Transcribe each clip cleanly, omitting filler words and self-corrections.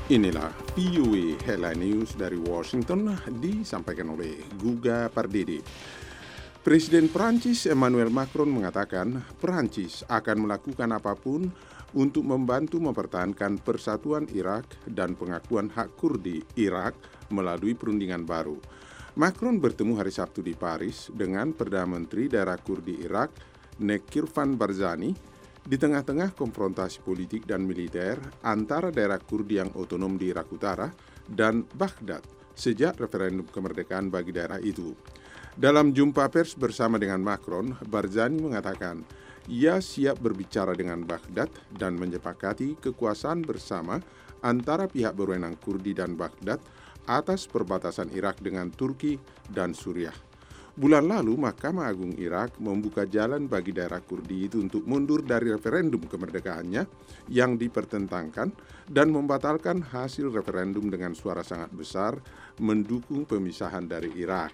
Inilah VOA Headline News dari Washington disampaikan oleh Guga Pardede. Presiden Prancis Emmanuel Macron mengatakan Prancis akan melakukan apapun untuk membantu mempertahankan persatuan Irak dan pengakuan hak Kurdi Irak melalui perundingan baru. Macron bertemu hari Sabtu di Paris dengan Perdana Menteri daerah Kurdi Irak Nekirvan Barzani di tengah-tengah konfrontasi politik dan militer antara daerah Kurdi yang otonom di Irak Utara dan Baghdad sejak referendum kemerdekaan bagi daerah itu. Dalam jumpa pers bersama dengan Macron, Barzani mengatakan ia siap berbicara dengan Baghdad dan menyepakati kekuasaan bersama antara pihak berwenang Kurdi dan Baghdad atas perbatasan Irak dengan Turki dan Suriah. Bulan lalu, Mahkamah Agung Irak membuka jalan bagi daerah Kurdi itu untuk mundur dari referendum kemerdekaannya yang dipertentangkan dan membatalkan hasil referendum dengan suara sangat besar mendukung pemisahan dari Irak.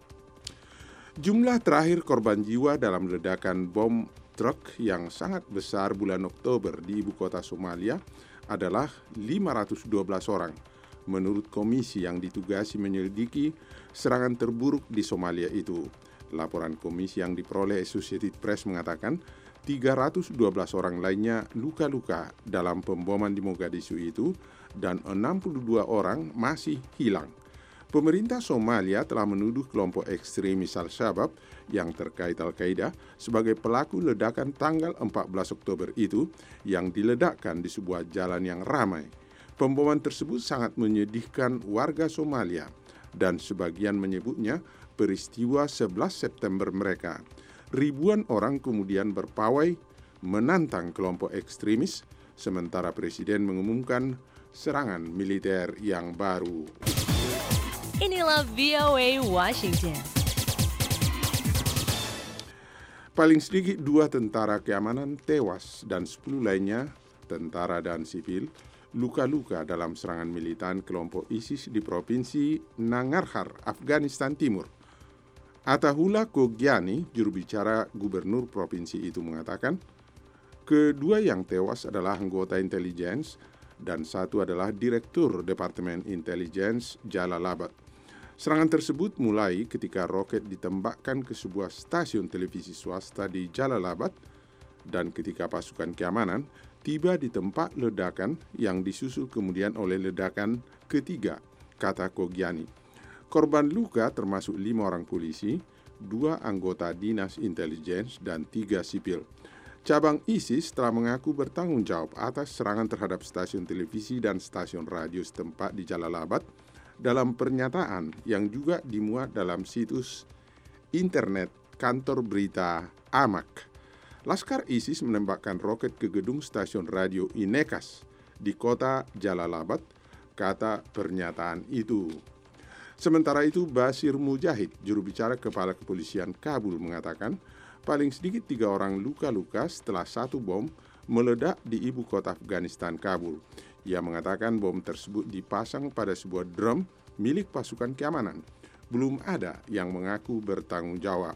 Jumlah terakhir korban jiwa dalam ledakan bom truk yang sangat besar bulan Oktober di ibu kota Somalia adalah 512 orang. Menurut komisi yang ditugasi menyelidiki serangan terburuk di Somalia itu. Laporan komisi yang diperoleh Associated Press mengatakan 312 orang lainnya luka-luka dalam pemboman di Mogadishu itu dan 62 orang masih hilang. Pemerintah Somalia telah menuduh kelompok ekstremis Al-Shabaab yang terkait Al-Qaeda sebagai pelaku ledakan tanggal 14 Oktober itu yang diledakkan di sebuah jalan yang ramai. Pemboman tersebut sangat menyedihkan warga Somalia dan sebagian menyebutnya peristiwa 11 September mereka. Ribuan orang kemudian berpawai menantang kelompok ekstremis sementara Presiden mengumumkan serangan militer yang baru. Inilah VOA Washington. Paling sedikit 2 tentara keamanan tewas dan 10 lainnya, tentara dan sipil, luka-luka dalam serangan militan kelompok ISIS di Provinsi Nangarhar, Afghanistan Timur. Ataullah Khogiani, juru bicara gubernur provinsi itu mengatakan, kedua yang tewas adalah anggota intelijen dan satu adalah direktur Departemen Intelijen Jalalabad. Serangan tersebut mulai ketika roket ditembakkan ke sebuah stasiun televisi swasta di Jalalabad dan ketika pasukan keamanan tiba di tempat ledakan yang disusul kemudian oleh ledakan ketiga, kata Khogiani. Korban luka termasuk 5 orang polisi, 2 anggota dinas intelijen dan 3 sipil. Cabang ISIS telah mengaku bertanggung jawab atas serangan terhadap stasiun televisi dan stasiun radio setempat di Jalalabad dalam pernyataan yang juga dimuat dalam situs internet kantor berita Amaq. Laskar ISIS menembakkan roket ke gedung stasiun radio Inekas di kota Jalalabad, kata pernyataan itu. Sementara itu, Basir Mujahid, juru bicara Kepala Kepolisian Kabul, mengatakan paling sedikit 3 orang luka-luka setelah 1 bom meledak di ibu kota Afghanistan, Kabul. Ia mengatakan bom tersebut dipasang pada sebuah drum milik pasukan keamanan. Belum ada yang mengaku bertanggung jawab.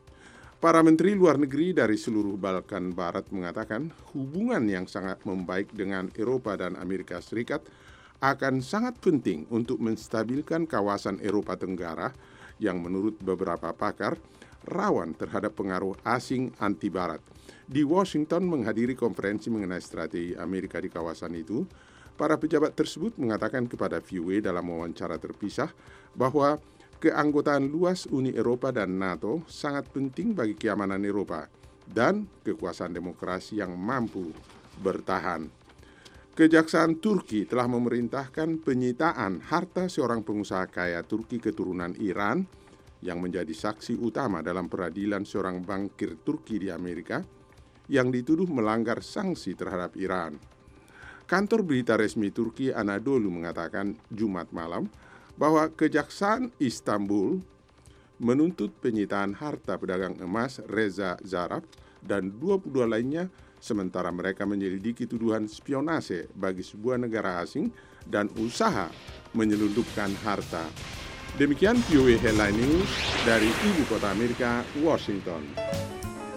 Para menteri luar negeri dari seluruh Balkan Barat mengatakan hubungan yang sangat membaik dengan Eropa dan Amerika Serikat akan sangat penting untuk menstabilkan kawasan Eropa Tenggara yang menurut beberapa pakar rawan terhadap pengaruh asing anti-Barat. Di Washington menghadiri konferensi mengenai strategi Amerika di kawasan itu, para pejabat tersebut mengatakan kepada VOA dalam wawancara terpisah bahwa keanggotaan luas Uni Eropa dan NATO sangat penting bagi keamanan Eropa dan kekuasaan demokrasi yang mampu bertahan. Kejaksaan Turki telah memerintahkan penyitaan harta seorang pengusaha kaya Turki keturunan Iran yang menjadi saksi utama dalam peradilan seorang bankir Turki di Amerika yang dituduh melanggar sanksi terhadap Iran. Kantor berita resmi Turki Anadolu mengatakan Jumat malam bahwa Kejaksaan Istanbul menuntut penyitaan harta pedagang emas Reza Zarrab dan 22 lainnya sementara mereka menyelidiki tuduhan spionase bagi sebuah negara asing dan usaha menyelundupkan harta. Demikian VOA Headline News dari Ibu Kota Amerika, Washington.